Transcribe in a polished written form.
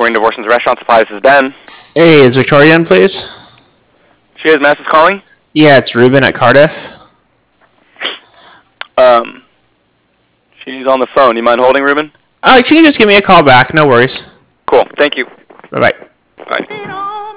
Morning Divorce and Restaurant Supplies. This is Ben. Hey, is Victoria in, please? She is. Mass is calling. Yeah, it's Ruben at Cardiff. She's on the phone. You mind holding, Ruben? She can just give me a call back. No worries. Cool. Thank you. Bye-bye. Bye.